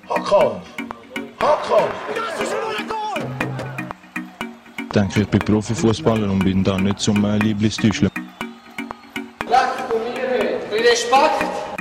Hakan! Hakan! Ich denke, ich bin Profifußballer und bin da nicht zum Lieblingstäuscheln. Leck du mir nicht! Respekt!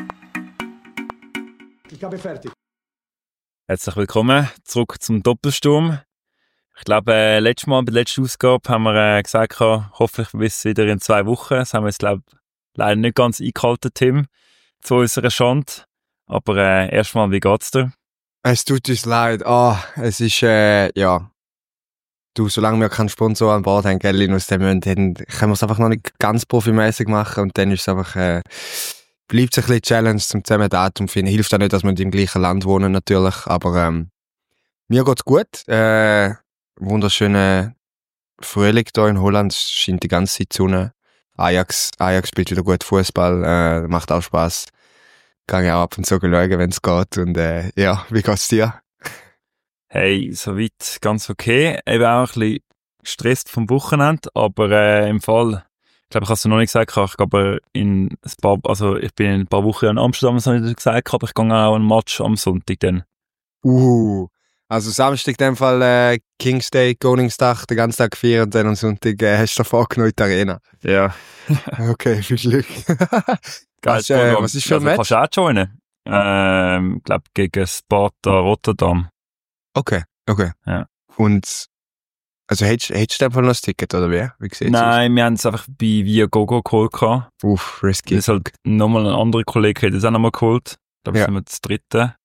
Ich habe fertig. Herzlich willkommen zurück zum Doppelsturm. Ich glaube, letztes Mal bei der letzten Ausgabe haben wir gesagt, hoffentlich bis wieder in 2 Wochen. Das haben wir jetzt, glaube ich, leider nicht ganz eingehalten, Tim, zu unserer Schande. Aber erstmal, wie geht's dir? Es tut uns leid. Es ist, ja. Du, solange wir keinen Sponsor an Bord haben, gell, Linus, dann können wir es einfach noch nicht ganz profimäßig machen und dann ist es einfach, bleibt es ein bisschen Challenge zum zusammen Datum finden. Hilft auch nicht, dass wir im gleichen Land wohnen, natürlich, aber, mir geht's gut. Wunderschöner Frühling hier in Holland, es scheint die ganze Zeit die Sonne. Ajax spielt wieder gut Fußball, macht auch Spaß. Kann ich auch ab und zu schauen, wenn es geht und, ja, wie geht's dir? Hey, soweit ganz okay. Eben auch ein bisschen gestresst vom Wochenende, aber im Fall, ich glaube, ich habe es noch nicht gesagt, ich glaube, ich bin in ein paar Wochen in Amsterdam, das habe ich nicht gesagt, aber ich gehe auch an einen Match am Sonntag dann. Also Samstag in dem Fall King's Day, Koningstag, den ganzen Tag feiern und dann am Sonntag hast du davor genug in die Arena. Ja. Okay, viel Glück. Geil, was ist für ein Match? Kannst du auch joinen? Ich glaube, gegen Sparta Rotterdam. Okay. Ja. Und, also hättest du in dem Fall noch das Ticket, oder wie? Wie sieht's Nein, wir haben es einfach bei Viagogo geholt. aus? Risky. Das ist halt nochmal ein anderer Kollege, hat das auch nochmal geholt. Da Ja. sind wir das dritte.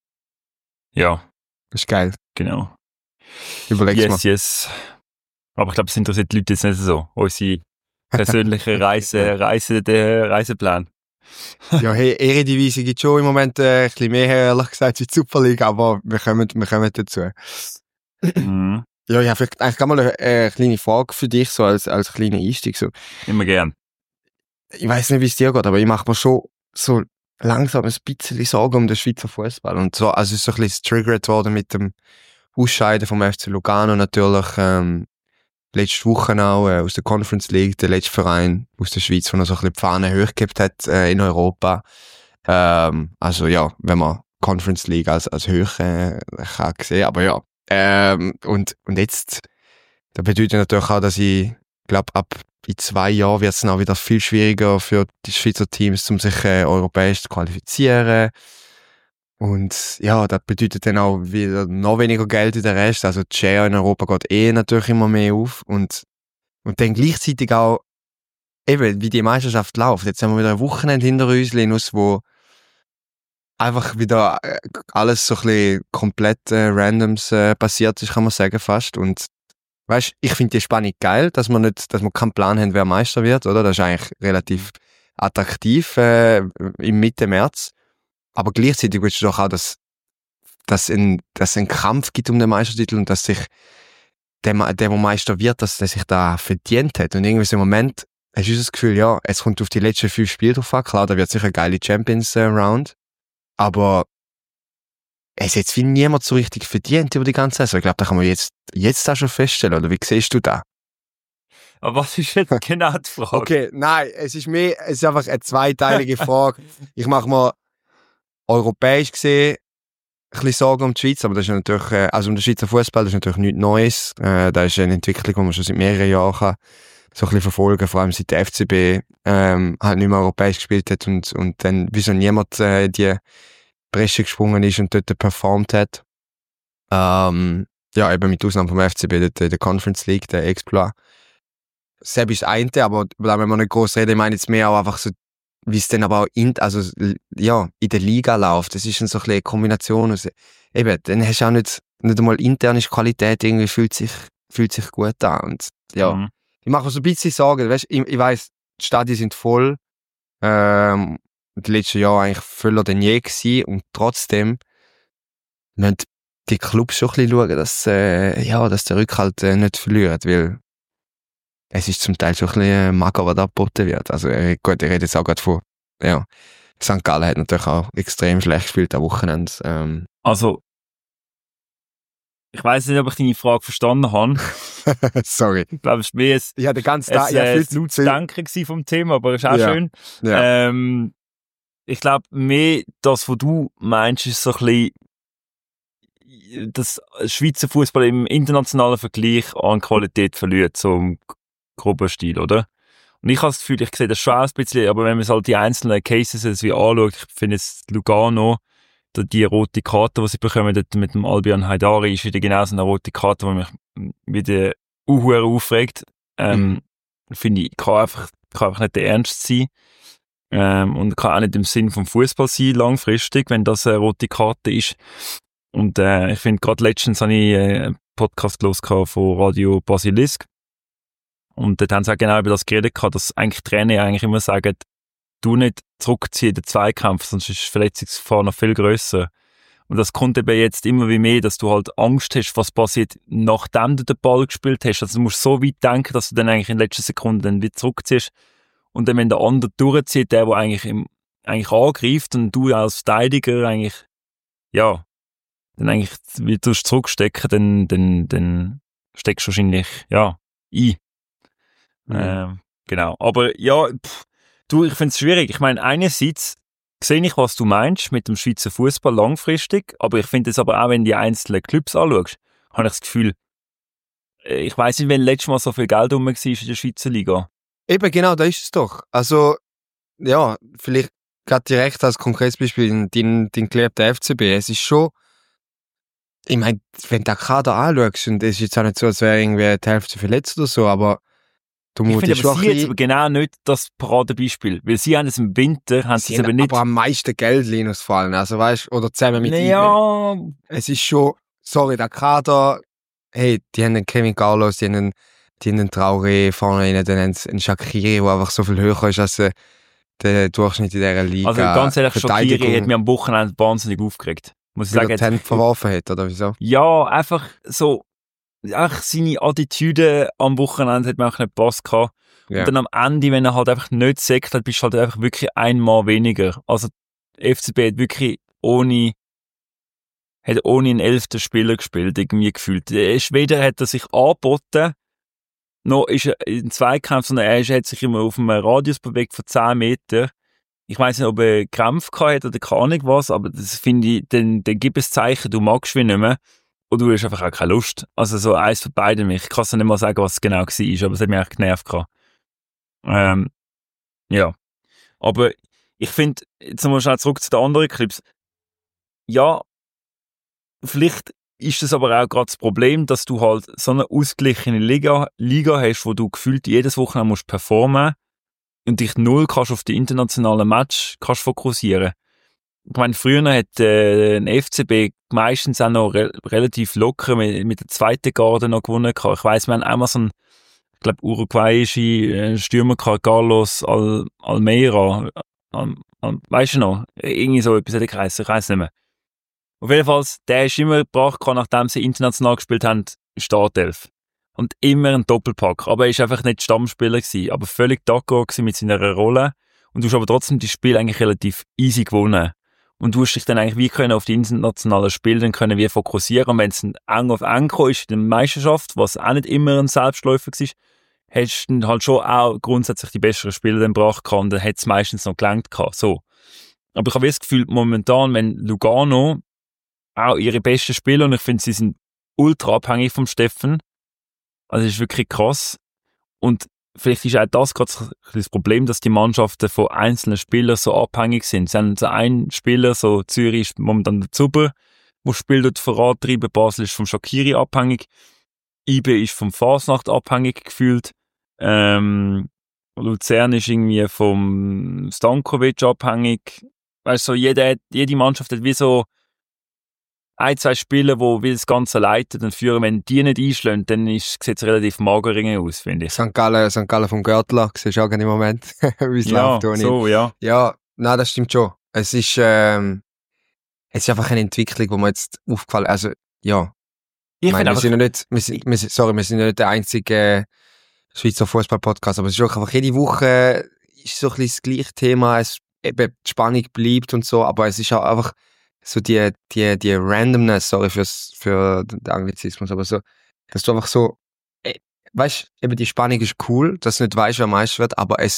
Ja, Das ist geil. genau. Überleg's mal. Yes. Aber ich glaube, es interessiert die Leute jetzt nicht so. Unsere persönliche Reiseplan. Ja, hey, Eredivisie gibt schon im Moment ein bisschen mehr, ehrlich gesagt, wie die Super League, aber wir kommen dazu. Mhm. Ja, ich habe vielleicht eigentlich mal eine kleine Frage für dich, so als kleiner Einstieg. So. Immer gern. Ich weiß nicht, wie es dir geht, aber ich mache mir schon so langsam ein bisschen Sorgen um den Schweizer Fußball. Und so, also es ist so ein bisschen triggert worden mit dem Ausscheiden vom FC Lugano natürlich, letzte Woche auch aus der Conference League, der letzte Verein aus der Schweiz, der noch so ein bisschen die Fahne hochgehabt hat in Europa. Also ja, wenn man Conference League als hoch kann sehen, aber ja. Und jetzt, das bedeutet natürlich auch, dass ich glaube, ab in 2 Jahren wird es dann auch wieder viel schwieriger für die Schweizer Teams, um sich europäisch zu qualifizieren. Und ja, das bedeutet dann auch wieder noch weniger Geld in der Rest. Also die Share in Europa geht natürlich immer mehr auf. Und dann gleichzeitig auch, eben, wie die Meisterschaft läuft. Jetzt haben wir wieder ein Wochenende hinter uns, Linus, wo einfach wieder alles so ein bisschen komplett randoms passiert ist, kann man sagen, fast. Und weißt, ich finde die Spannung geil, dass wir keinen Plan haben, wer Meister wird, oder? Das ist eigentlich relativ attraktiv im Mitte März. Aber gleichzeitig willst du doch auch, dass ein Kampf gibt um den Meistertitel und dass sich der Meister wird, dass der sich da verdient hat. Und irgendwie so im Moment hast du das Gefühl, ja, es kommt auf die letzten 5 Spiele drauf an. Klar, da wird sicher eine geile Champions Round. Aber es hat jetzt wie niemand so richtig verdient über die ganze Saison. Ich glaube, da kann man jetzt auch schon feststellen. Oder wie siehst du das? Aber was ist jetzt genau die Frage? Okay, nein, es ist einfach eine zweiteilige Frage. Ich mache mir europäisch gesehen ein bisschen Sorgen um die Schweiz, aber das ist natürlich, also um den Schweizer Fußball, das ist natürlich nichts Neues. Das ist eine Entwicklung, die man schon seit mehreren Jahren kann so ein bisschen verfolgen, vor allem seit der FCB halt nicht mehr europäisch gespielt hat und dann wieso niemand die Bresche gesprungen ist und dort performt hat. Ja, eben mit Ausnahme vom FCB, der Conference League, der Exploit. Selbst ist das eine, aber wenn wir nicht groß reden, ich meine jetzt mehr auch einfach so, wie es dann aber auch in der Liga läuft. Das ist dann so ein bisschen eine Kombination aus, eben, dann hast du auch nicht einmal interne Qualität, irgendwie fühlt sich gut an. Und ja, ich mache mir so ein bisschen Sorgen, weißt, ich weiss, die Stadien sind voll, die letzten Jahre eigentlich voller denn je gewesen und trotzdem müssen die Clubs schon ein bisschen schauen, dass der Rückhalt nicht verliert, weil es ist zum Teil schon ein bisschen mager, was da geboten wird. Also gut, ich rede jetzt auch gerade von, ja, St. Gallen hat natürlich auch extrem schlecht gespielt am Wochenende. Also, ich weiss nicht, ob ich deine Frage verstanden habe. Sorry. Ich glaube, es war mehr Ich hatte ganz ein lautes Denken vom Thema, aber ist auch schön. Ja. Ich glaube, mehr das, was du meinst, ist so ein bisschen das Schweizer Fußball im internationalen Vergleich an Qualität verliert, so im groben Stil, oder? Und ich habe das Gefühl, ich sehe das schon ein bisschen, aber wenn man halt die einzelnen Cases jetzt wie anschaut, ich finde jetzt Lugano, die rote Karte, die sie bekommen, dort mit dem Albion Haidari, ist wieder genau so eine rote Karte, die mich wieder aufregt. Finde ich, kann einfach nicht der Ernst sein. Und kann auch nicht im Sinn vom Fußball sein, langfristig, wenn das eine rote Karte ist. Und ich finde, gerade letztens habe ich einen Podcast gehört von Radio Basilisk. Und dort haben sie auch genau über das geredet, dass eigentlich Trainer eigentlich immer sagen, du nicht zurückziehen in den Zweikampf, sonst ist die Verletzungsgefahr noch viel grösser. Und das kommt eben jetzt immer wie mehr, dass du halt Angst hast, was passiert, nachdem du den Ball gespielt hast. Also du musst so weit denken, dass du dann eigentlich in den letzten Sekunden dann wieder zurückziehst. Und dann, wenn der andere durchzieht, der eigentlich angreift und du als Verteidiger eigentlich, ja, dann eigentlich wieder zurückstecken, dann steckst du wahrscheinlich, ja, ein. Genau. Aber ja, ich finde es schwierig. Ich meine, einerseits sehe ich, was du meinst mit dem Schweizer Fußball langfristig, aber ich finde es aber auch, wenn du die einzelnen Clubs anschaust, habe ich das Gefühl, ich weiss nicht, wenn letztes Mal so viel Geld rum war in der Schweizer Liga. Eben, genau, da ist es doch. Also, ja, vielleicht gerade direkt als konkretes Beispiel dein geliebter FCB. Es ist schon, ich meine, wenn du den Kader anschaust, und es ist jetzt auch nicht so, als wäre irgendwie die Hälfte verletzt oder so, aber du ich musst finde schon aber sie jetzt aber genau nicht das Paradebeispiel, weil sie haben es im Winter, haben sie es aber nicht. Aber am meisten Geld ausfallen, also weißt, oder zusammen mit ja. Es ist schon, sorry, der Kader, hey, die haben den Kevin Carlos, die haben einen Traoré vorne rein, dann haben sie einen Shaqiri, der einfach so viel höher ist als der Durchschnitt in dieser Liga. Also ganz ehrlich, Shaqiri hat mich am Wochenende wahnsinnig aufgeregt. Muss ich sagen. Weil er die Hände verworfen hat, oder wieso? Ja, einfach so, seine Attitüde am Wochenende hat mir auch nicht gepasst gehabt. Ja. Und dann am Ende, wenn er halt einfach nicht sagt, dann bist du halt einfach wirklich einmal weniger. Also, FCB hat wirklich ohne einen 11. Spieler gespielt, irgendwie gefühlt. Weder hat er sich angeboten, noch ist er in Zweikampf, sondern hat sich immer auf einem Radius bewegt von 10 Meter. Ich weiss nicht, ob er Krampf gehabt hat oder keine Ahnung was, aber das finde ich, dann gib es Zeichen, du magst ihn nicht mehr. Und du hast einfach auch keine Lust. Also so eins von beiden. Ich kann es nicht mal sagen, was es genau war, aber es hat mich echt genervt gehabt. Ja. Aber ich finde, jetzt nochmal schnell zurück zu den anderen Clips. Ja, vielleicht ist das aber auch gerade das Problem, dass du halt so eine ausgeglichene Liga hast, wo du gefühlt jedes Wochenende musst performen und dich null kannst auf die internationalen Match kannst fokussieren. Ich meine, früher hat ein FCB meistens auch noch relativ locker mit der zweiten Garde noch gewonnen gehabt. Ich weiss, wir haben einmal so einen, ich glaube, uruguayische Stürmer gehabt, Carlos Almeida. Weißt du noch? Irgendwie so etwas hat er geheißen, ich weiss nicht mehr. Auf jeden Fall, der ist immer gebracht, nachdem sie international gespielt haben, Startelf. Und immer ein Doppelpack. Aber er ist einfach nicht Stammspieler gewesen, aber völlig d'accord gewesen mit seiner Rolle. Und du hast aber trotzdem das Spiel eigentlich relativ easy gewonnen. Und du hast dich dann eigentlich wie können auf die internationalen Spiele dann können wir fokussieren. Und wenn es eng auf eng ist in der Meisterschaft, was auch nicht immer ein Selbstläufer war, hättest du dann halt schon auch grundsätzlich die besseren Spieler dann gebracht und dann hätte es meistens noch gelangt gehabt. So. Aber ich habe das Gefühl, momentan, wenn Lugano auch ihre besten Spieler, und ich finde, sie sind ultra abhängig vom Steffen. Also, das ist wirklich krass. Und vielleicht ist auch das gerade das Problem, dass die Mannschaften von einzelnen Spielern so abhängig sind. Sie haben so einen Spieler, so Zürich ist momentan der Zuber, der spielt dort vorantreiben. Basel ist vom Shaqiri abhängig. IB ist vom Fasnacht abhängig gefühlt. Luzern ist irgendwie vom Stankovic abhängig. Weißt du, so jede Mannschaft hat wie so ein, zwei Spieler, die das Ganze leiten und führen. Wenn die nicht einschlagen, dann sieht es relativ mager aus, finde ich. St. Gallen vom Görtler, siehst du auch im Moment, wie es läuft. So, ja. Ja, nein, das stimmt schon. Es ist einfach eine Entwicklung, die mir jetzt aufgefallen ist. Also, ja. Wir sind nicht der einzige Schweizer Fußball-Podcast, aber es ist auch einfach jede Woche ist so ein bisschen das gleiche Thema, die Spannung bleibt und so, aber es ist auch einfach so die Randomness, sorry für den Anglizismus, aber so, dass du einfach so, weißt, eben die Spannung ist cool, dass du nicht weißt, wer Meister wird, aber ich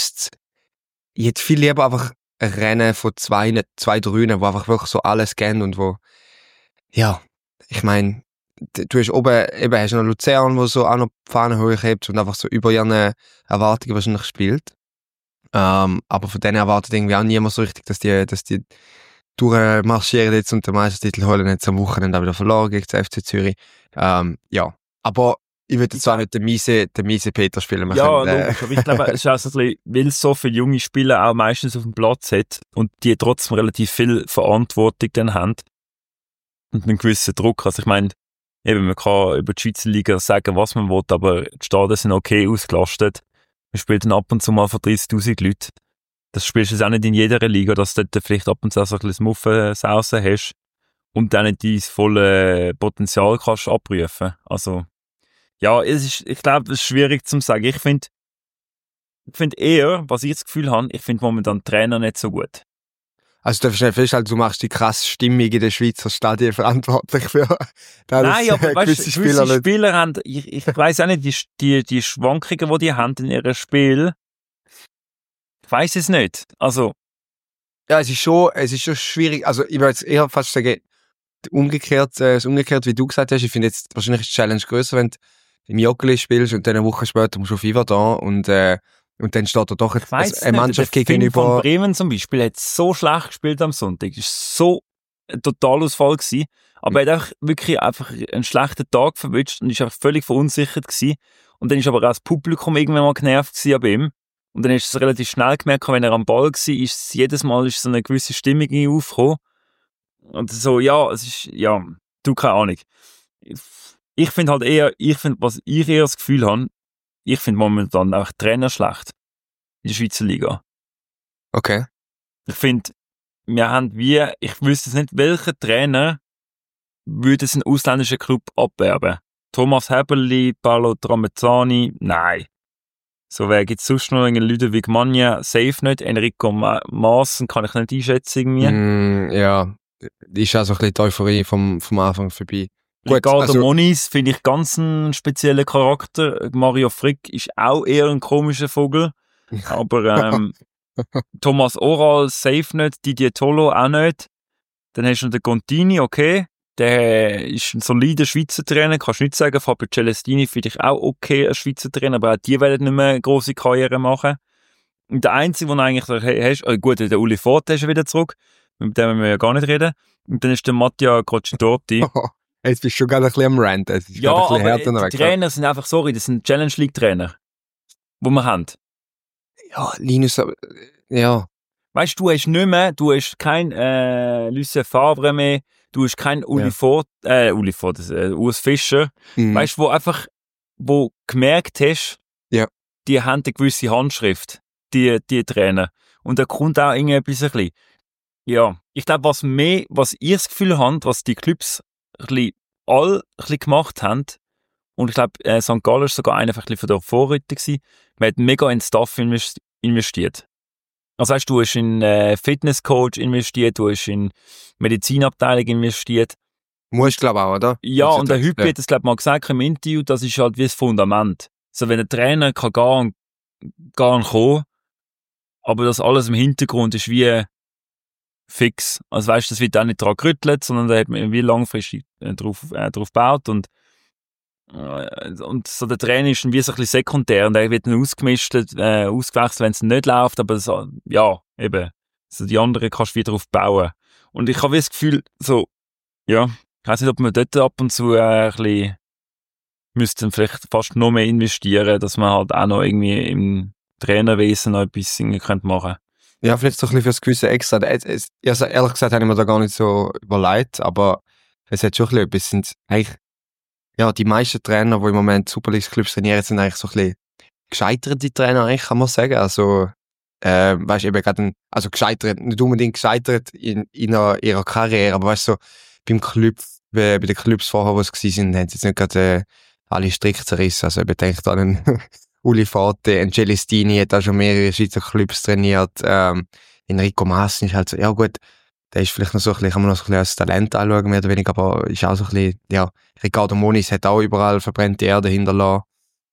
hätte viel lieber einfach ein Rennen von zwei, drei, wo einfach wirklich so alles gehen und wo, ja, ich meine, du hast oben, eben hast du noch Luzern, wo so auch noch die Fahne hochhebt und einfach so über ihren Erwartungen wahrscheinlich spielt. Aber von denen erwartet irgendwie auch niemand so richtig, dass die durchmarschieren jetzt und den Meistertitel holen jetzt am Wochenende auch wieder verloren gegen den FC Zürich. Ja. Aber ich würde jetzt auch nicht den miese Peter spielen. Logisch. Aber ich glaube, es ist auch so ein bisschen, weil es so viele junge Spieler auch meistens auf dem Platz hat und die trotzdem relativ viel Verantwortung dann haben und einen gewissen Druck. Also ich meine, eben, man kann über die Schweizer Liga sagen, was man will, aber die Stadien sind okay ausgelastet. Man spielt dann ab und zu mal von 30'000 Leuten. Das spielst du jetzt auch nicht in jeder Liga, dass du dort vielleicht ab und zu so ein bisschen Muffensausen hast und dann nicht dein volles Potenzial kannst abrufen. Also, ja, ich glaube, es ist schwierig zu sagen. Ich finde eher, was ich das Gefühl habe, ich finde momentan den Trainer nicht so gut. Also du darfst schnell festhalten, du machst die krasse Stimmung in den Schweizer Stadien verantwortlich für Nein, aber weißt, gewisse Spieler haben, ich weiss auch nicht, die Schwankungen, die haben in ihrem Spiel, ich weiss es nicht. Also, ja, es ist schon schwierig. Also ich würde jetzt eher fast sagen, umgekehrt, wie du gesagt hast. Ich finde jetzt wahrscheinlich ist die Challenge grösser, wenn du im Joggeli spielst und dann eine Woche später musst du auf Iverdon und dann steht da doch eine Mannschaft gegenüber. Von Bremen zum Beispiel hat so schlecht gespielt am Sonntag. Es war so ein Totalausfall gewesen. Aber er hat auch wirklich einfach einen schlechten Tag verwünscht und ist auch völlig verunsichert gewesen. Und dann ist aber auch das Publikum irgendwann mal genervt gewesen ab ihm. Und dann ist es relativ schnell gemerkt, wenn er am Ball war, ist jedes Mal so eine gewisse Stimmung in ihn aufgekommen. Und so, ja, es ist, ja, du, keine Ahnung. Ich finde halt eher, was ich eher das Gefühl habe, ich finde momentan auch Trainer schlecht. In der Schweizer Liga. Okay. Ich finde, ich wüsste jetzt nicht, welcher Trainer würde einen ausländischen Club abwerben. Thomas Häberli, Paolo Tramezzani, nein. So, wer gibt's sonst noch? Ludovic Magna, safe nicht. Enrico Maassen kann ich nicht einschätzen irgendwie. Ja, ist auch so ein bisschen die Euphorie vom Anfang vorbei. Ricardo Moniz finde ich ganz einen speziellen Charakter. Mario Frick ist auch eher ein komischer Vogel. Aber Thomas Oral safe nicht, Didier Tolo auch nicht. Dann hast du noch den Contini, okay. Der ist ein solider Schweizer Trainer, kannst du nicht sagen. Fabio Celestini finde ich auch okay, ein Schweizer Trainer, aber auch die werden nicht mehr eine grosse Karriere machen. Und der Einzige, den du eigentlich hast, gut, der Uli Forte ist wieder zurück, mit dem müssen wir ja gar nicht reden. Und dann ist der Mattia Crocitorti. Jetzt bist du schon gerade ein bisschen am Rant. Ja, aber die Trainer sind einfach, das sind Challenge League Trainer, die wir haben. Ja, Linus, ja. Weißt du, du hast kein Lucien Favre mehr, du hast kein Urs Fischer. Weißt du, wo gemerkt hast, ja, die haben eine gewisse Handschrift, die Trainer. Und da kommt auch irgendetwas ein bisschen. Ja, ich glaube, was ich das Gefühl habe, was die Clubs all gemacht haben, und ich glaube, St. Gallen war sogar einer von der Vorreiter gewesen, man hat mega in Staff investiert. Also weißt du, hast in Fitnesscoach investiert, du hast in Medizinabteilung investiert. Musst glaube ich auch, oder? Ja, und der Hüppi hat das glaube ich mal gesagt im Interview, das ist halt wie das Fundament. So, wenn der Trainer kann gar nicht kommen, aber das alles im Hintergrund ist wie fix. Also weißt du, das wird auch nicht dran gerüttelt, sondern da hat man wie langfristig drauf gebaut und so der Trainer ist wie so ein bisschen sekundär und er wird dann ausgewechselt, wenn es nicht läuft, aber so, ja, eben, so die anderen kannst du wieder drauf bauen. Und ich habe das Gefühl, so, ja, ich weiss nicht, ob man dort ab und zu ein bisschen müsste vielleicht fast noch mehr investieren, dass man halt auch noch irgendwie im Trainerwesen noch etwas machen könnte. Ja, vielleicht so ein bisschen fürs gewisse Extra. Also ehrlich gesagt habe ich mir da gar nicht so überlegt, aber es hat schon ein bisschen etwas, sind eigentlich, ja, die meisten Trainer, die im Moment Super League-Clubs trainieren, sind eigentlich so ein bisschen gescheiterte Trainer, eigentlich, kann man sagen. Also, weißt du, eben gerade, also gescheitert, nicht unbedingt gescheitert in ihrer Karriere, aber weißt du, so, bei den Clubs vorher, wo es gewesen sind, haben sie jetzt nicht gerade alle Stricke zerrissen. Also, ich denke an einen Uli Forte, ein Celestini hat auch schon mehrere Schweizer Clubs trainiert, Enrico Maassen ist halt so, ja gut, der ist vielleicht noch so ein bisschen, kann man noch so ein bisschen als Talent anschauen, mehr oder weniger, aber ist auch so ein bisschen, ja, Ricardo Moniz hat auch überall verbrannte Erde hinterlassen.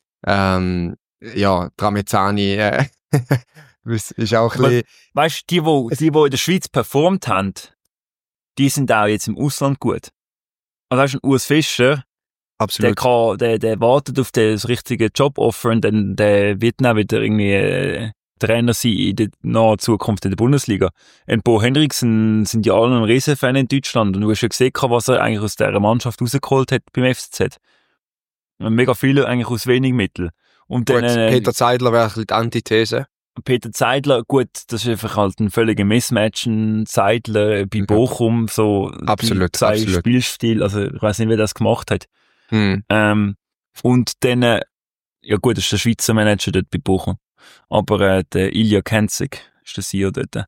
Ja, Tramezzani, ist auch ein bisschen... Weißt du, die in der Schweiz performt haben, die sind auch jetzt im Ausland gut. Also weißt du, ein Urs Fischer, Absolut. der wartet auf das richtige Joboffer und dann der wird dann wieder irgendwie Trainer sein in der nahen Zukunft in der Bundesliga. Und Bo Henriksen sind ja alle ein Riesenfan in Deutschland und du hast ja gesehen, was er eigentlich aus dieser Mannschaft rausgeholt hat beim FCZ. Und mega viele eigentlich aus wenig Mitteln. Und Gut, dann, Peter Zeidler wäre ein bisschen die Antithese. Peter Zeidler, gut, das ist einfach halt ein völliger Mismatch, ein Zeidler bei Bochum, so Absolut, die zwei absolut. Spielstil, also ich weiß nicht, wer das gemacht hat. Hm. Und dann, ja gut, das ist der Schweizer Manager dort bei Bochum, aber der Ilja Kenzig ist der CEO dort.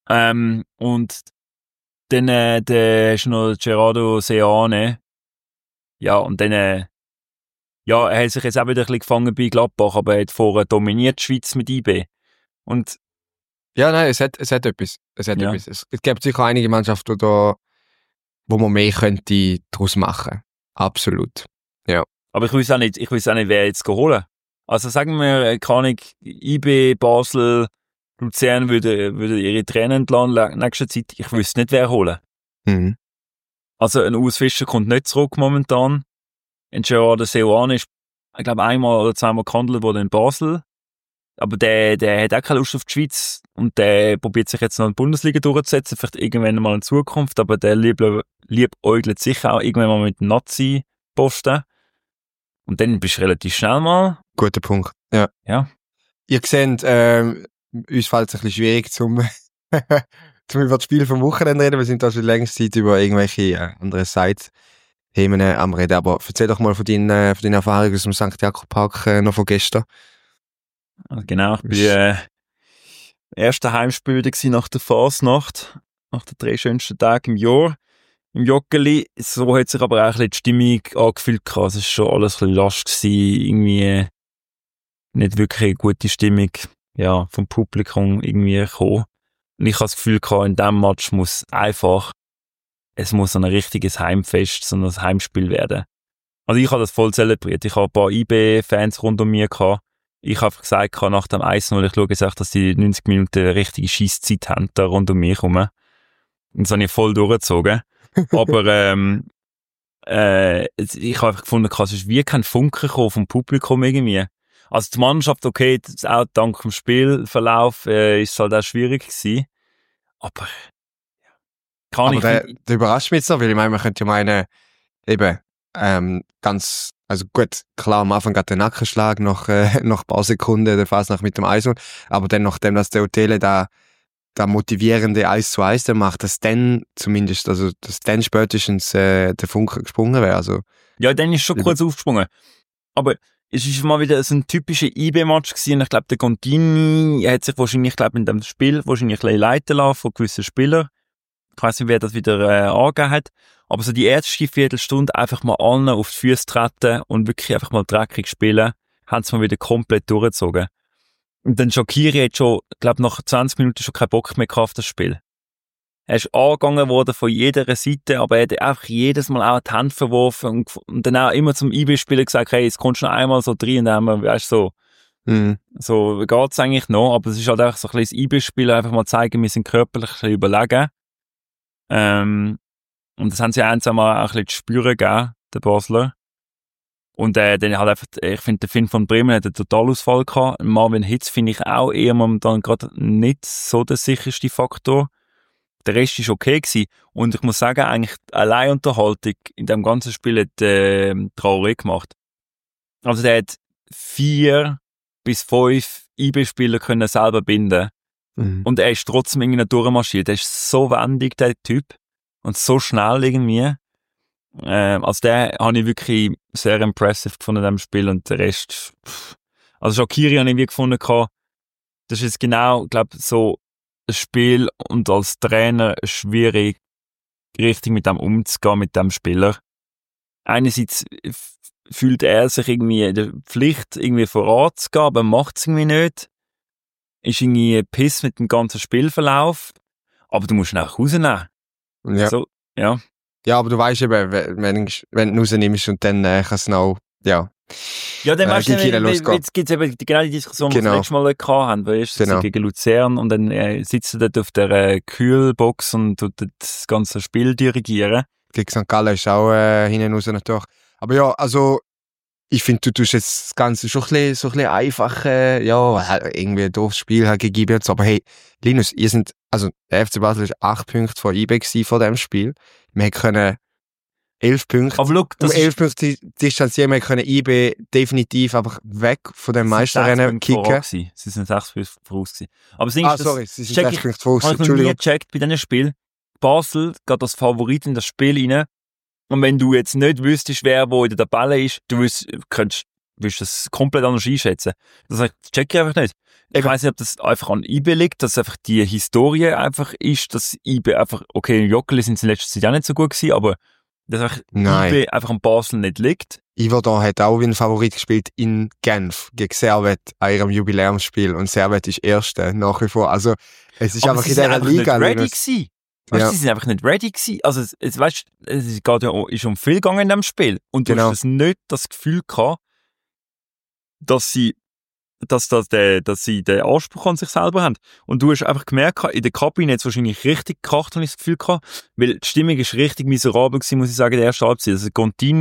Und dann der ist noch Gerardo Seane, ja, und dann ja, er hat sich jetzt auch wieder ein bisschen gefangen bei Gladbach, aber er hat vorher dominiert die Schweiz mit IB. Und Ja, nein, es hat etwas. Ja. Es gibt sicher einige Mannschaften, wo man mehr könnte daraus machen. Absolut. aber ich weiß auch nicht, wer jetzt holen. Also sagen wir, keine Ahnung, IB, Basel, Luzern würde ihre Trainer entlassen nächste Zeit. Ich wüsste nicht, wer holen. Mhm. Also ein Urs Fischer kommt nicht zurück momentan. Ein Gerardo Seoane ist, ich glaube, einmal oder zweimal gehandelt worden in Basel. Aber der hat auch keine Lust auf die Schweiz und der probiert sich jetzt noch in die Bundesliga durchzusetzen, vielleicht irgendwann mal in Zukunft, aber der liebäugelt sicher auch irgendwann mal mit dem Nazi-Posten. Und dann bist du relativ schnell mal. Guter Punkt. Ja. Ja. Ihr seht, uns fällt es ein bisschen schwierig, zum über das Spiel vom Wochenende reden. Wir sind da schon längste Zeit über irgendwelche andere Side-Themen am Reden. Aber erzähl doch mal von deinen Erfahrungen aus dem St. Jakob Park noch von gestern. Also genau, ich bin erste Heimspiel nach der Fasnacht, nach den 3 schönsten Tagen im Jahr, im Joggeli. So hat sich aber auch ein bisschen die Stimmung angefühlt. Also es war schon alles ein bisschen lasch gewesen, irgendwie nicht wirklich eine gute Stimmung, ja, vom Publikum irgendwie gekommen. Und ich habe das Gefühl gehabt, in diesem Match es muss ein richtiges Heimfest, so ein Heimspiel werden. Also ich habe das voll zelebriert. Ich habe ein paar IB-Fans rund um mich gehabt. Ich habe einfach gesagt, nach dem 1-0, ich schaue jetzt auch, dass die 90 Minuten eine richtige Scheisszzeit haben, da rund um mich herum. Und das habe ich voll durchgezogen. Aber ich habe einfach gefunden, es ist wie kein Funke gekommen vom Publikum irgendwie. Also die Mannschaft, okay, auch dank dem Spielverlauf ist es halt auch schwierig gewesen. Aber kann Aber ich... der überrascht mich jetzt noch, weil ich meine, man könnte ja meinen, eben, also gut, klar, am Anfang hat der Nackenschlag nach ein paar Sekunden, der Fasnacht mit dem 1-0, aber dann, nachdem das der Hotel da motivierende 1:1 dann macht, dass dann zumindest, also dass dann spätestens der Funke gesprungen wäre. Also, Ja, dann ist schon kurz aufgesprungen. Aber es ist mal wieder so ein typischer IB-Match gewesen. Ich glaube, der Contini hat sich wahrscheinlich, in dem Spiel wahrscheinlich ein bisschen leiten lassen von gewissen Spielern. Ich weiss nicht, wer das wieder angegeben hat. Aber so die erste Viertelstunde einfach mal allen auf die Füße treten und wirklich einfach mal dreckig spielen, haben sie mal wieder komplett durchgezogen. Und dann Shaqiri hat schon, nach 20 Minuten schon keinen Bock mehr gehabt auf das Spiel. Er ist angegangen worden von jeder Seite, aber er hat einfach jedes Mal auch die Hand verworfen und dann auch immer zum IB-Spieler gesagt, hey, jetzt kommst du noch einmal so rein, weißt du, so geht's eigentlich noch, aber es ist halt einfach so ein bisschen das IB-Spieler, einfach mal zeigen, wir sind körperlich ein bisschen überlegen. Und das haben sie einmal auch ein bisschen zu spüren gegeben, der Basler. Und dann halt einfach, ich finde, der Finn von Bremen hat einen Totalausfall gehabt. Marvin Hitz finde ich auch eher momentan gerade nicht so der sicherste Faktor. Der Rest ist okay gewesen. Und ich muss sagen, eigentlich Alleinunterhaltung in dem ganzen Spiel hat Traoré gemacht. Also der hat 4 bis 5 IB-Spieler können selber binden. Und er ist trotzdem irgendwie durchmarschiert. Er ist so wendig, der Typ. Und so schnell irgendwie. Also der habe ich wirklich sehr impressive gefunden in dem Spiel. Und der Rest, also Shaqiri habe ich wie gefunden, das ist jetzt genau, glaube so ein Spiel und als Trainer schwierig, richtig mit dem umzugehen, mit dem Spieler. Einerseits fühlt er sich irgendwie in der Pflicht, irgendwie voranzugehen, aber macht es irgendwie nicht. Ist irgendwie piss mit dem ganzen Spielverlauf. Aber du musst ihn auch rausnehmen. Ja. So, ja. Ja, aber du weißt eben, wenn du ihn rausnimmst und dann kannst du noch, ja. Ja, dann weißt du, losgehen. jetzt gibt es eben genau die Diskussion, die wir das letzte Mal hatten, weißt du, gegen Luzern und dann sitzt du dort auf der Kühlbox und tut das ganze Spiel dirigieren. gegen St. Gallen ist auch hinten raus natürlich. Aber ja, also ich finde, du tust jetzt das Ganze schon ein bisschen einfach, irgendwie ein doofes Spiel halt gegen IB. Aber hey, Linus, der FC Basel ist 8 Punkte vor IB gewesen vor dem Spiel. Wir können 11 Punkte, aber look, um 11 Punkte distanzieren, wir können IB definitiv einfach weg von dem Meisterrennen kicken. Sie sind 6 Punkte voraus gewesen. Aber sie sind 6 Punkte voraus, Entschuldigung. Ich habe nie gecheckt bei diesem Spiel. Basel geht als Favorit in das Spiel rein. Und wenn du jetzt nicht wüsstest, wer wo in der Tabelle ist, würdest das komplett anders einschätzen. Das check ich einfach nicht. Ich weiss nicht, ob das einfach an IB liegt, dass einfach die Historie einfach ist, dass IB einfach, okay, in Joggeli sind sie in letzter Zeit auch nicht so gut gewesen, aber dass einfach IB einfach an Basel nicht liegt. Yverdon hat auch wie ein Favorit gespielt in Genf gegen Servet an ihrem Jubiläumsspiel und Servet ist Erste nach wie vor. Also es ist aber einfach in dieser Liga. Weißt, sie sind einfach nicht ready gewesen. Also, es geht ja, ist um viel gegangen in diesem Spiel. Und du hast nicht das Gefühl gehabt, dass sie den Anspruch an sich selber haben. Und du hast einfach gemerkt, in der Kabine hat es wahrscheinlich richtig gekracht, habe ich das Gefühl gehabt, weil die Stimmung ist richtig miserabel gewesen, muss ich sagen, in der ersten Halbzeit. Also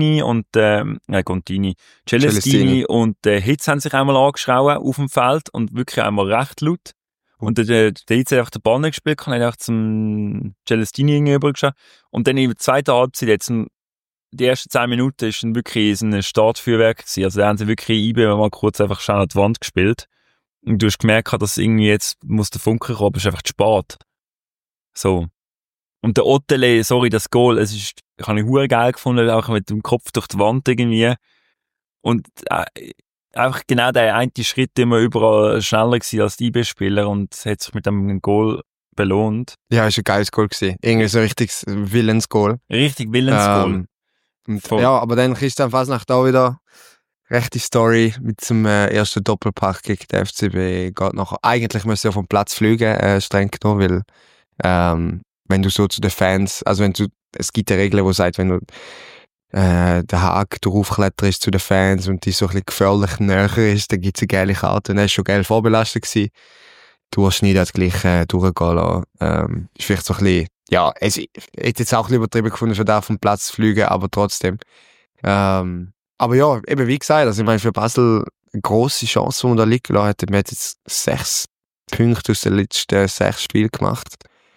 Celestini und Hitz haben sich einmal angeschrien auf dem Feld und wirklich einmal recht laut. Und der Hitz hat einfach den Ball nicht gespielt, kann einfach zum Celestini gegenübergeschaut. Und dann in der zweiten Halbzeit, jetzt die ersten 10 Minuten, ist dann wirklich ein Startfeuerwerk gewesen. Also da haben sie wirklich IB mal kurz einfach schnell an die Wand gespielt. Und du hast gemerkt, dass irgendwie jetzt muss der Funke kommen, aber es ist einfach zu spät. So. Und der Otele, sorry, das Goal, habe ich verdammt geil gefunden, auch mit dem Kopf durch die Wand irgendwie. Und einfach genau der eine Schritt immer überall schneller gewesen als die IB-Spieler und hat sich mit dem Goal belohnt. Ja, ist ein geiles Goal gewesen. Irgendwie so ein richtiges Willensgoal. Richtig Willensgoal. Ja, aber dann Christian Fasnacht auch wieder rechte Story mit zum ersten Doppelpack gegen den FCB. Geht nachher. Eigentlich müsste er vom Platz fliegen, streng genommen, weil wenn du so zu den Fans, also es gibt eine Regel, die sagt, wenn du den Haag draufkletterst zu den Fans und die so ein bisschen gefährlich näher ist, dann gibt es eine geile Karte. Und er war schon geil vorbelastet gewesen. Durchschnitt hat gleich durchgehen lassen. Ist vielleicht so ein bisschen, ja, es hätte jetzt auch ein bisschen übertrieben gefunden, für da vom Platz zu fliegen, aber trotzdem. Aber ja, eben wie gesagt, also ich meine, für Basel eine grosse Chance, die man da liegen lassen hat. Man hat jetzt 6 Punkte aus den letzten 6 Spielen gemacht.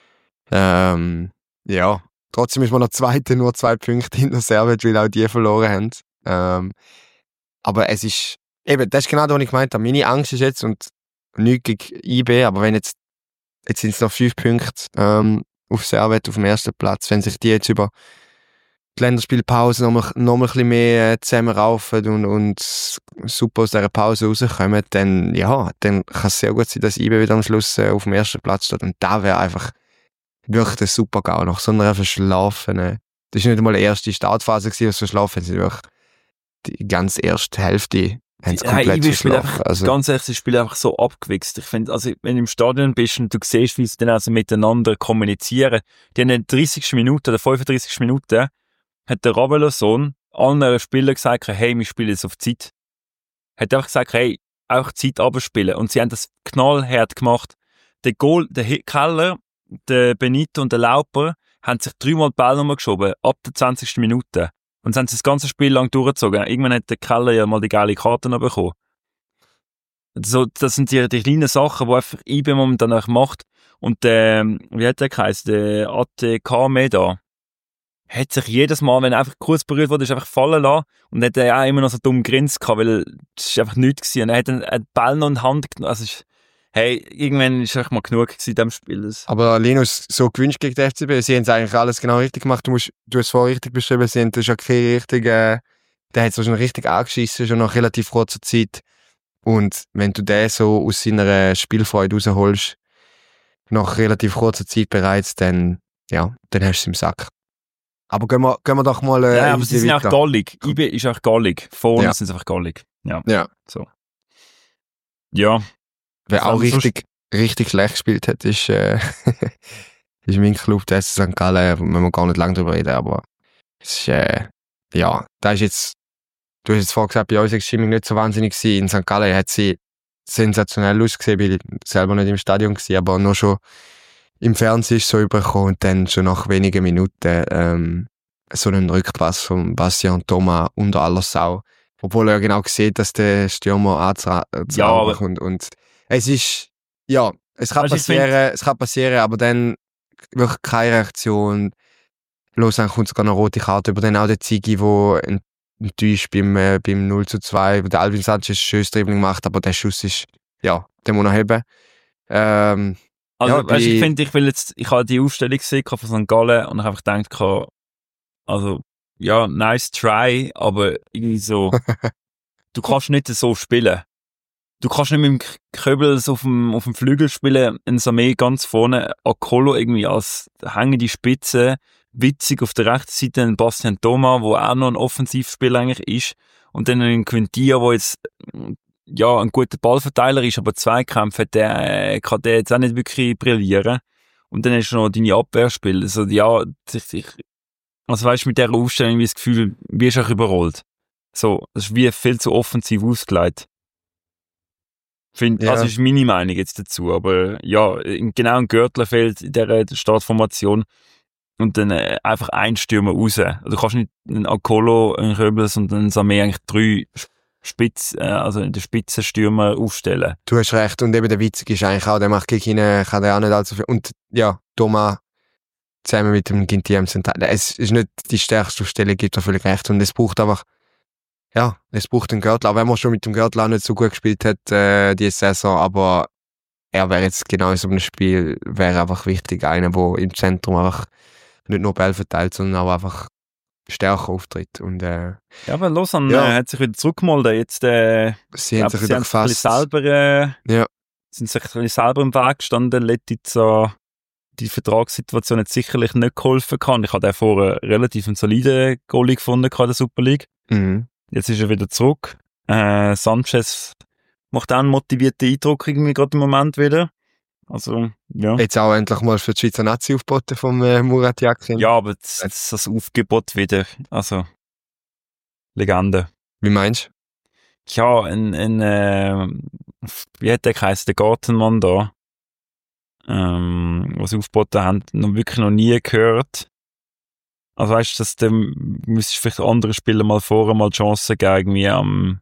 Ja, trotzdem ist man noch Zweiter, nur 2 Punkte hinter Servet, weil auch die verloren haben. Aber es ist, eben, das ist genau das, was ich gemeint habe. Meine Angst ist jetzt, und nichts gegen IB, aber wenn jetzt sind es noch 5 Punkte auf Servet auf dem ersten Platz, wenn sich die jetzt über die Länderspielpause noch mal ein bisschen mehr zusammenraufen und super aus dieser Pause rauskommen, dann kann es sehr gut sein, dass IB wieder am Schluss auf dem ersten Platz steht. Und da wäre einfach wirklich ein super GAU. Nach so einer verschlafenen, das war nicht einmal die erste Startphase gewesen, was verschlafen sie wirklich die ganze erste Hälfte haben sie komplett verschlafen. Also, ganz ehrlich, sie spielen einfach so abgewichst. Ich finde, also wenn du im Stadion bist und du siehst, wie sie dann also miteinander kommunizieren, die in den 30. Minuten oder 35. Minuten hat der Raveloson allen Spielern gesagt, hey, wir spielen jetzt auf Zeit. Hat einfach gesagt, hey, auch Zeit abspielen. Und sie haben das knallhart gemacht. Der Keller, der Benito und der Lauper haben sich 3-mal die Bälle geschoben, ab der 20. Minute. Und sie haben das ganze Spiel lang durchgezogen. Irgendwann hat der Keller ja mal die geile Karte noch bekommen. So, das sind die kleinen Sachen, die einfach IB momentan auch macht. Und wie hat der geheißen? Der ATK Meda hat sich jedes Mal, wenn er einfach kurz berührt wurde, einfach fallen lassen. Und hat er auch immer noch so dumm grinst gehabt, weil das ist einfach nichts gewesen. Und er hat den Ball noch in die Hand genommen. Also hey, irgendwann ist einfach mal genug gewesen in diesem Spiel. Aber Linus, so gewünscht gegen den FCB, sie haben eigentlich alles genau richtig gemacht. Du hast es vorher richtig beschrieben, sie haben den Jacquet richtig, der hat es schon richtig angeschissen, schon nach relativ kurzer Zeit. Und wenn du den so aus seiner Spielfreude rausholst, nach relativ kurzer Zeit bereits, dann hast du es im Sack. Aber gehen wir doch mal ja, aber sie sind auch gallig. IB ist auch gallig. Vorne sind sie einfach gallig. Ja. So. Ja. Wer auch richtig schlecht gespielt hat, ist mein Club, der SC St. Gallen, wenn wir gar nicht lange drüber reden, aber es ist, da ist jetzt, du hast jetzt vorhin gesagt, bei uns war die Stimmung nicht so wahnsinnig gewesen. In St. Gallen hat sie sensationell ausgesehen, weil ich selber nicht im Stadion war, aber nur schon im Fernsehen ist so übergekommen und dann schon nach wenigen Minuten so einen Rückpass von Bastian Thomas unter aller Sau. Obwohl er genau sieht, dass der Stürmer aber kommt. Und es ist, ja, es kann Also ich passieren, aber dann wirklich keine Reaktion. Lausanne kommt sogar eine rote Karte über, dann auch der Ziggy, der enttäuscht beim 0:2, wo der Alvin Sanchez ein schönes Dribbling macht, aber der Schuss ist, ja, den muss er haben. Also, Ja, weißt, ich habe die Aufstellung gesehen von St. Gallen und ich habe einfach gedacht, also, ja, nice try, aber irgendwie so, du kannst nicht so spielen. Du kannst nicht mit dem Köbels auf dem Flügel spielen, ein Samé ganz vorne, Akolo irgendwie als hängende Spitze, witzig auf der rechten Seite ein Bastian Thomas, wo auch noch ein Offensivspieler eigentlich ist, und dann ein Quintia, wo jetzt, ja, ein guter Ballverteiler ist, aber Zweikämpfe, der kann der jetzt auch nicht wirklich brillieren. Und dann hast du noch deine Abwehrspiele. Also, ja, also weißt du, mit dieser Aufstellung wie das Gefühl, wie ist auch überrollt. So, das ist wie viel zu offensiv ausgelegt. Ja. Also ist meine Meinung jetzt dazu, aber ja, genau ein Gürtel fehlt in dieser Startformation und dann einfach ein Stürmer raus. Also du kannst nicht einen Akolo, einen Röbels und einen Samé eigentlich drei also in der Spitzenstürmer aufstellen. Du hast recht, und eben der Witzig ist eigentlich auch, der macht gegen ihn, kann der auch nicht allzu viel. Und ja, Thomas zusammen mit dem Ginty am Zentral. Es ist nicht die stärkste Aufstellung, gibt er völlig recht. Und es braucht einfach, ja, es braucht einen Gürtel. Auch wenn man schon mit dem Gürtel auch nicht so gut gespielt hat, diese Saison, aber er wäre jetzt genau in so einem Spiel, wäre einfach wichtig, einer, der im Zentrum einfach nicht nur Ball verteilt, sondern auch einfach stärker auftritt. Und, ja, aber Lausanne ja. hat sich wieder zurückgemeldet. Jetzt, sie haben sich wieder gefasst. Sind sich ein bisschen selber im Weg gestanden. Letizia, die Vertragssituation hat sicherlich nicht geholfen. Ich habe den vorher relativ einen soliden Goalie gefunden in der Super League. Mhm. Jetzt ist er wieder zurück. Sanchez macht auch einen motivierten Eindruck irgendwie gerade im Moment wieder. Also, ja. Jetzt auch endlich mal für die Schweizer Nazi aufgeboten vom Murat Yakin. Ja, aber das Aufgebot wieder, also Legende. Wie meinst du? Ja, wie hat der geheißen, der Gartenmann da, was sie aufgeboten haben, wirklich noch nie gehört. Also weißt du, dass dem müsstest vielleicht andere Spieler mal vorher mal Chancen geben, irgendwie am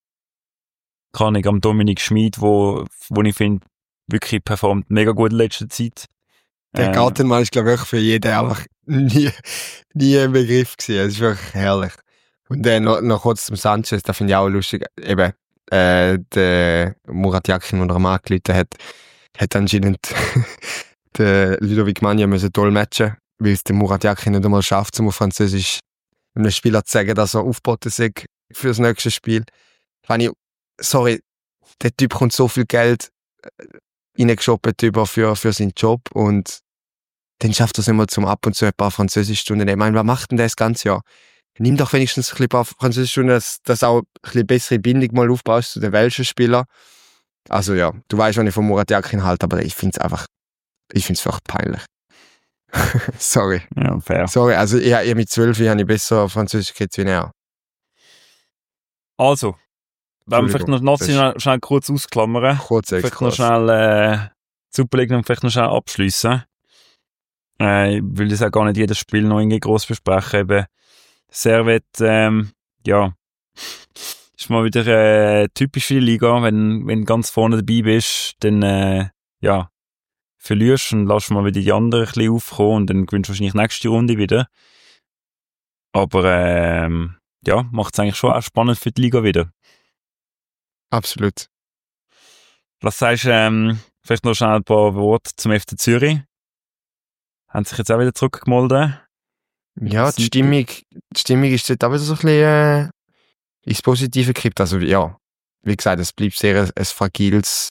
Dominik Schmid, wo ich finde, wirklich performt mega gut in letzter Zeit. Der Gartenmann ist, glaube ich, für jeden einfach nie ein Begriff gewesen. Es ist wirklich herrlich. Und dann noch kurz zum Sanchez, das finde ich auch lustig. Eben, der Murat Yakin, der am angerufen hat anscheinend der Ludovic Magna müssen dolmetschen, weil es der Murat Yakin nicht einmal schafft, um auf Französisch einem Spieler zu sagen, dass er aufgeboten ist für das nächste Spiel. Sorry, der Typ kommt so viel Geld reingeshoppt über für seinen Job, und dann schafft er es immer zum ab und zu ein paar Französischstunden. Ich meine, was macht denn das ganze Jahr? Nimm doch wenigstens ein paar Französischstunden, dass auch ein bisschen bessere Bindung mal aufbaust zu den welschen Spielern. Also ja, du weißt, was ich von Murat Yakin halte, aber ich finde es echt peinlich. Sorry. Ja, fair. Sorry, also ich mit 12 habe ich besser Französisch geredet wie er. Also, wenn wir vielleicht noch national schnell kurz ausklammern. Vielleicht noch schnell Super League und vielleicht noch schnell abschliessen. Ich will das auch gar nicht jedes Spiel noch irgendwie gross besprechen. Eben Servet, ja, ist mal wieder typisch für die Liga. Wenn du ganz vorne dabei bist, dann ja, verlierst und lässt mal wieder die anderen ein bisschen aufkommen und dann gewinnst du wahrscheinlich nächste Runde wieder. Aber ja, macht es eigentlich schon auch spannend für die Liga wieder. Absolut. Was sagst du, vielleicht noch schnell ein paar Worte zum FC Zürich? Haben sich jetzt auch wieder zurückgemeldet? Ja, die Stimmung ist dort auch wieder so ein bisschen ins Positive gekippt. Also ja, wie gesagt, es bleibt sehr ein fragiles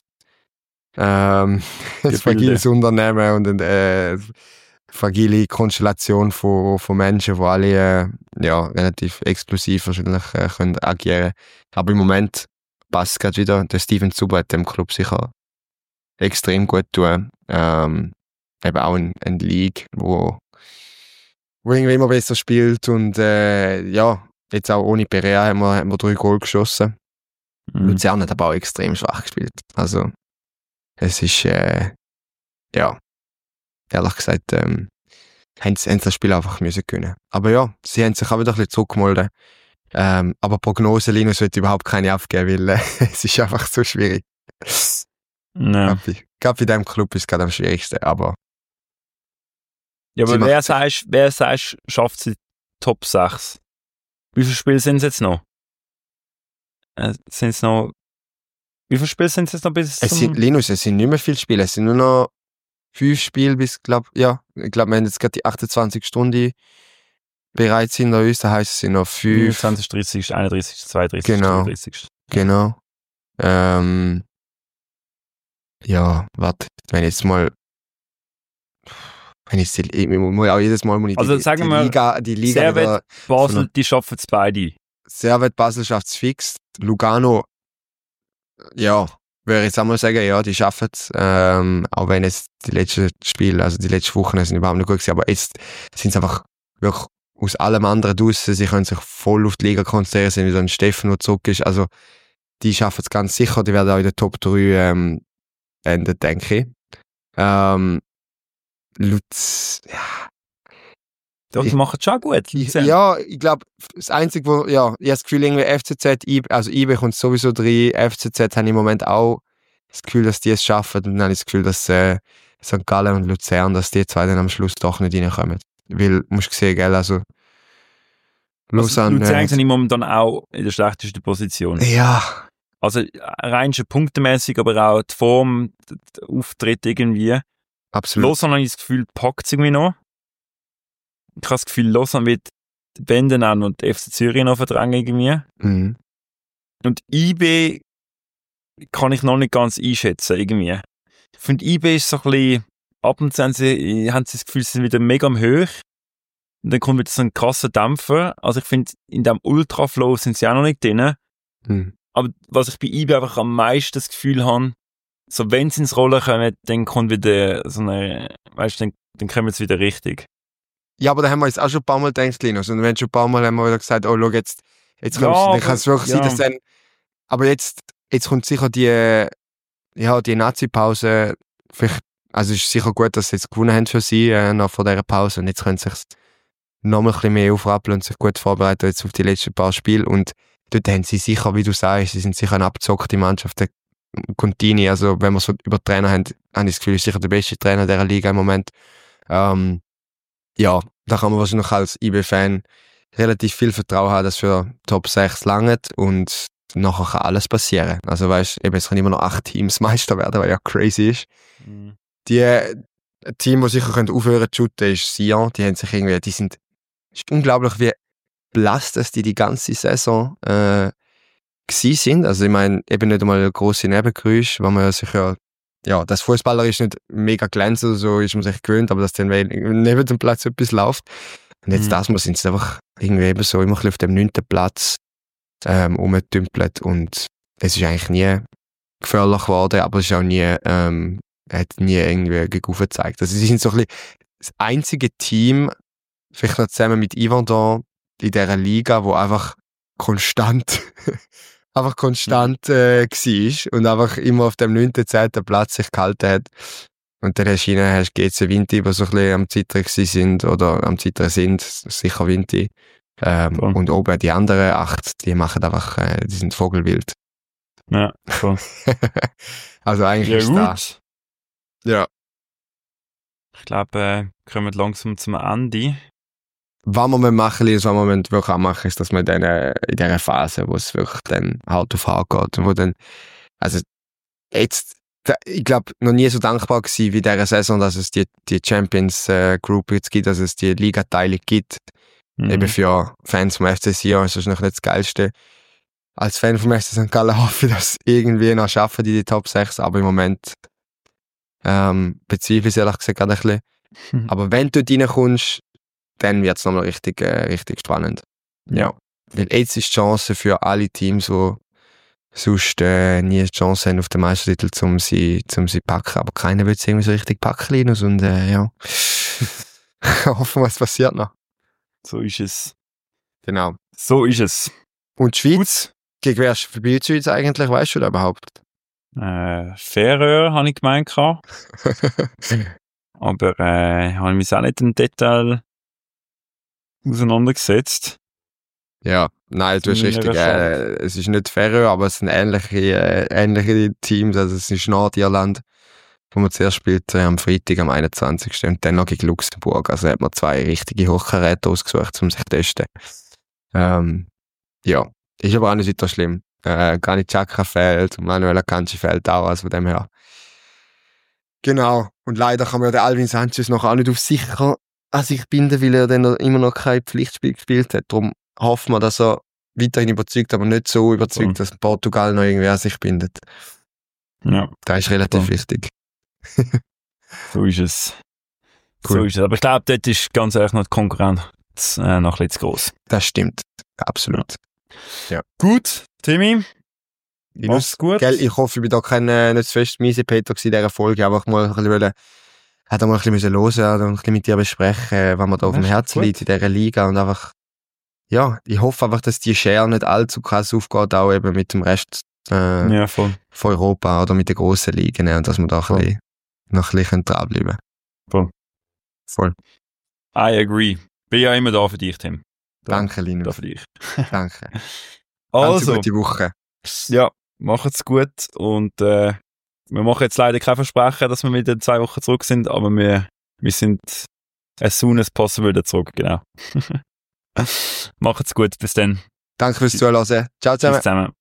Unternehmen und eine fragile Konstellation von Menschen, die alle relativ explosiv wahrscheinlich können agieren. Aber im Moment passt gerade wieder. Der Steven Zuber hat dem Club sicher extrem gut tun. Eben auch ein League, wo irgendwie immer besser spielt, und jetzt auch ohne Perea haben wir 3 Goal geschossen. Luzern hat aber auch extrem schwach gespielt. Also es ist ehrlich gesagt haben sie das Spiel einfach müssen gewinnen. Aber ja, sie haben sich auch wieder ein bisschen zurückgemeldet. Aber Prognose, Linus, wird überhaupt keine aufgeben, weil es ist einfach so schwierig. Ja. Gerade bei diesem Club ist es gerade am schwierigsten, aber Ja, Sie aber macht wer sagst, schafft sie Top 6? Wie viele Spiele sind es jetzt noch? Wie viele Spiele sind es jetzt noch bis es sind nicht mehr viele Spiele, es sind nur noch 5 Spiele bis, ich glaube, wir haben jetzt gerade die 28 Stunden bereits hinter uns, das heisst, es sind noch 5. 29, 30, 31, 32, Genau. 33. Genau. Ja, warte, ich muss auch jedes Mal Also sagen wir, die Liga Servet, wieder, Basel, die schaffen es beide. Servet Basel schafft es fix, Lugano, ja, würde ich jetzt einmal sagen, ja, die schaffen es, auch wenn jetzt die letzten Spiele, also die letzten Wochen sind überhaupt nicht gut gewesen, aber jetzt sind es einfach wirklich aus allem anderen draussen, sie können sich voll auf die Liga konzentrieren, sind wie so ein Steffen, der zurück ist, also die schaffen es ganz sicher, die werden auch in der Top 3 enden, denke ich. Lutz, ja. Die machen es schon gut. Ja, ich glaube, das Einzige, wo, ich habe das Gefühl, irgendwie FCZ, IB kommt sowieso rein, FCZ haben im Moment auch das Gefühl, dass die es schaffen, und dann habe ich das Gefühl, dass St. Gallen und Luzern, dass die zwei dann am Schluss doch nicht reinkommen. Weil, musst du sehen, gell, also Lausanne... Luzern sind momentan auch in der schlechtesten Position. Ja. Also rein schon punktemäßig, aber auch die Form, der Auftritt irgendwie. Absolut. Lausanne habe ich das Gefühl, packt es irgendwie noch. Ich habe das Gefühl, Lausanne wird die Bände an und die FC Zürich noch verdrängen irgendwie. Mhm. Und IB kann ich noch nicht ganz einschätzen irgendwie. Ich finde, IB ist so ein bisschen, ab und zu haben sie das Gefühl, sie sind wieder mega am Höch. Und dann kommt wieder so ein krasser Dämpfer. Also ich finde, in diesem Ultraflow sind sie auch noch nicht drin. Mhm. Aber was ich bei IB einfach am meisten das Gefühl habe, so wenn sie ins Rollen kommen, dann kommt wieder so eine, weißt du, dann kommen sie wieder richtig. Ja, aber da haben wir jetzt auch schon ein paar Mal gedacht, Linus. Und wenn schon ein paar Mal haben wir wieder gesagt, oh, schau, jetzt kommst du, dann kann es wirklich sein, dass dann, aber jetzt kommt sicher die Nazi-Pause, vielleicht, also es ist sicher gut, dass sie jetzt gewonnen haben für sie, noch vor dieser Pause. Und jetzt können sie sich noch mal ein bisschen mehr aufrappeln und sich gut vorbereiten jetzt auf die letzten paar Spiele. Und dort haben sie sicher, wie du sagst, sie sind sicher eine abgezockte Mannschaft. Der Contini, also wenn wir so über Trainer haben, habe ich das Gefühl, ist sicher der beste Trainer dieser Liga im Moment. Ja, da kann man wahrscheinlich als IB-Fan relativ viel Vertrauen haben, dass für Top 6 langt und nachher kann alles passieren. Also weißt du, es können immer noch 8 Teams Meister werden, was ja crazy ist. Mhm. Die Team, die sicher aufhören zu shooten, ist Sion. Die haben sich irgendwie, ist unglaublich, wie blass, dass die ganze Saison gewesen sind. Also ich meine, eben nicht einmal grosse Nebengeräusche, weil man sich ja, das Fußballer ist nicht mega glänzend, so ist man sich gewöhnt, aber dass dann neben dem Platz etwas läuft. Und jetzt das Mal sind sie einfach irgendwie eben so immer ein bisschen auf dem 9. Platz rumgetümpelt und es ist eigentlich nie gefährlich geworden, aber es ist auch nie, hat nie irgendwie gegen gezeigt. Also sie sind so ein bisschen das einzige Team, vielleicht noch zusammen mit Yverdon in dieser Liga, wo einfach konstant war und einfach immer auf dem 9., 10. Platz sich gehalten hat. Und dann hast du GC Vinti, die so ein bisschen am Zittern sind oder am Zittern sind, sicher Vinti. Und oben die anderen 8, die machen einfach, die sind vogelwild. Ja, voll. Also eigentlich ist das. Ja. Ich glaube, kommen wir langsam zum Ende. Was wir machen, was wir wirklich auch machen, ist, dass wir dann in dieser Phase, wo es wirklich dann Hart auf Hart geht, und wo dann, also jetzt, ich glaube, noch nie so dankbar gewesen wie in dieser Saison, dass es die Champions Group jetzt gibt, dass es die Liga-Teile gibt. Eben für Fans vom FC Sion ist das noch nicht das Geilste. Als Fan vom FC St. Gallen hoffe ich, dass irgendwie noch schaffen die Top 6, aber im Moment bezweifle ich ehrlich gesagt gerade ein bisschen. Aber wenn du dort reinkommst, dann wird es nochmal richtig spannend. Ja. Weil jetzt ist die Chance für alle Teams, die sonst nie eine Chance haben auf den Meistertitel, um sie packen. Aber keiner will es irgendwie so richtig packen, Linus. Und ja, hoffen wir, es passiert noch. So ist es. Genau. So ist es. Und die Schweiz? Gegen wer spielt die Schweiz eigentlich? Weißt du das überhaupt? Färöer, habe ich gemeint. aber habe ich mich auch nicht im Detail auseinandergesetzt. Ja, nein, du hast Zu richtig. meiner Es ist nicht Färöer, aber es sind ähnliche Teams. Also es ist Nordirland, wo man zuerst spielt am Freitag, am 21. Und dann noch gegen Luxemburg. Also hat man 2 richtige Hochkaräte ausgesucht, um sich zu testen. Ja, ist aber auch nicht so schlimm. Granit Xhaka fehlt und Manuel Akanji fehlt auch, also von dem her. Genau. Und leider kann man ja den Alvin Sanchez noch auch nicht auf sicher an sich binden, weil er dann immer noch kein Pflichtspiel gespielt hat. Darum hoffen wir, dass er weiterhin überzeugt, aber nicht so überzeugt, dass Portugal noch irgendwie an sich bindet. Ja. Das ist relativ wichtig. So ist es. Cool. So ist es. Aber ich glaube, dort ist ganz ehrlich noch die Konkurrenz noch ein bisschen zu gross. Das stimmt. Absolut. Gut, Timmy. Mach's gut. Gell, ich hoffe, ich bin da kein nicht zu fest Miesepeter in dieser Folge, aber ich mal ein bisschen hören, hätte mal ein bisschen hören und ein bisschen mit dir besprechen, was mir da auf dem Herzen liegt in dieser Liga und einfach, ja, ich hoffe einfach, dass die Schere nicht allzu krass aufgeht, auch eben mit dem Rest Ja, voll. von Europa oder mit den grossen Ligen und dass wir da ein bisschen, noch ein bisschen dranbleiben. Voll. I agree. Bin ja immer da für dich, Tim. Danke, Da Linus. für dich. Danke. Ganz Also, gute Woche. ja, macht's gut und wir machen jetzt leider kein Versprechen, dass wir wieder in 2 Wochen zurück sind, aber wir sind as soon as possible wieder zurück, genau. Macht's gut, bis dann. Danke fürs Zuhören. Ciao zusammen. Bis zusammen.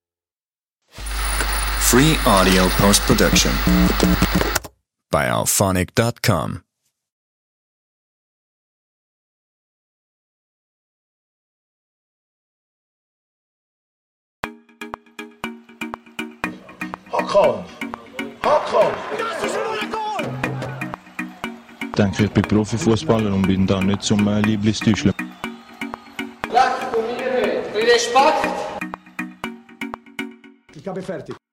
Free Audio Post-Production by Alphonic.com. Ich denke, ich bin Profifußballer und bin da nicht zum Lieblingstäuscheln. Lasst du mir Respekt! Ich habe fertig.